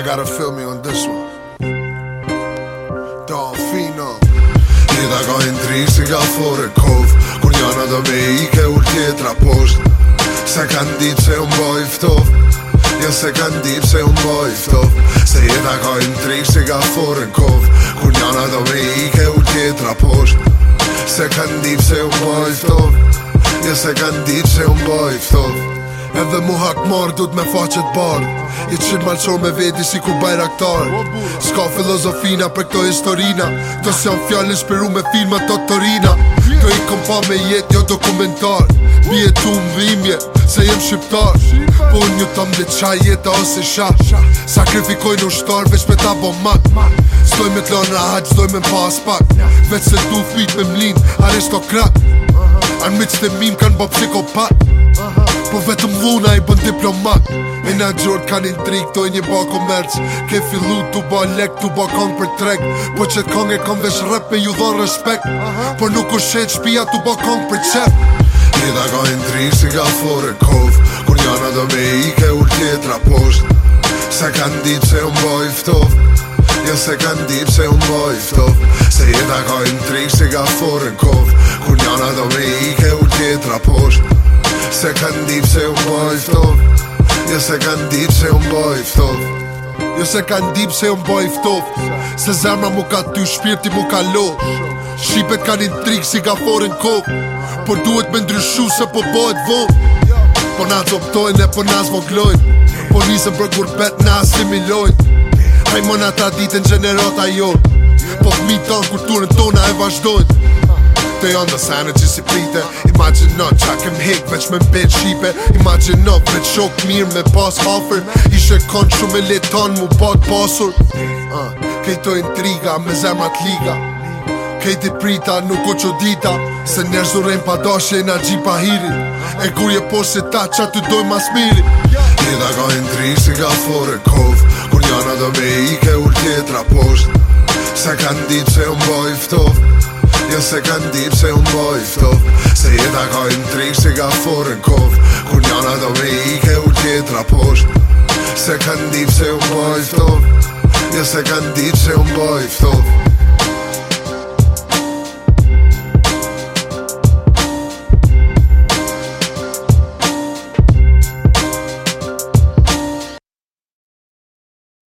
gotta feel me on this one. Dolfino. Jeda ka intrik si ka fore kov, kur njana do me ike ur tjetra posht. Se kan dit se unë boj ftof, ja se kan dit se unë boj ftof. Se jeda ka intrik si ka fore kov, kur njana do me ike ur tjetra posht. Se kan dit se unë boj ftof, ja se kan dit se unë boj ftof. Edhe mu hakmar du t'me faqet bardh, i qit malqor me veti si kur bajraktar. S'ka filozofina për këto historina, to s'jan fjall inspiru me filma të torina. Kjo i kom pa me jet, jo dokumentar. Bje tu m'vimje, se jem shqiptar. Po unë ju tom dhe qaj jeta ose shah. Sakrifikojnë ushtar, veç me ta bo mak. S'doj me t'lon rahat, s'doj me pas pak. Veç se du fit me mlin, aristokrat. Armiqt e mim kan bo psikopat, po vetëm dhuna i bën diplomat. E na gjord kan intrik, to e një ba komerc. Ke fillu t'u ba lek, t'u ba kong për treg. Po qet kong e kom vesh rap me ju dhon respekt. Por nuk u shet shpia t'u ba kong për qep. Jeda ka intrik si ka fore kov, kur njana do me ike ur tjetra posht. Se kan dit se unë boj ftof, ja se kan dit se unë boj ftof. Se jeda ka intrik si ka fore kov, kur njana do me ike ur tjetra posht. Se kan dit se unë boj ftof, ja se kan dit se unë boj ftof. Jo se kan dit se unë boj ftof, se zemra mu ka ty, shpirti mu ka lo. Shqipet kan intrik si ka foren kov, por duhet me ndryshu se po bojt vo. Po na zoptojnë e po na zvoglojnë, po nisëm për gurbet na asimilojnë. Hajmona ta ditën gjenerata jo, po fmi tanë kulturën tona e vazhdojnë. Të janë dhe sene që si prite, imagino qa kem hek veç me mbet shqipe. Imagino veç shok mirë me pas afer, ishe konë shumë e leton mu pat pasur. Kejto intriga me zemrat liga, kejti prita nuk o që dita, se njerëz u rejnë pa dashe na gjipa hiri. E kur je po se ta qa ty doj mas miri. Jeda ka intrik si ka fore kov, kur njana do me ike ur tjetra posht. Se kan dit se unë boj ftof, ja se kan dit se unë boj ftof. Se jeda ka intrik si ka fore kov, kur njana do me ike ur tjetra posht. Se kan dit se unë boj ftof, ja se kan dit se unë boj ftof.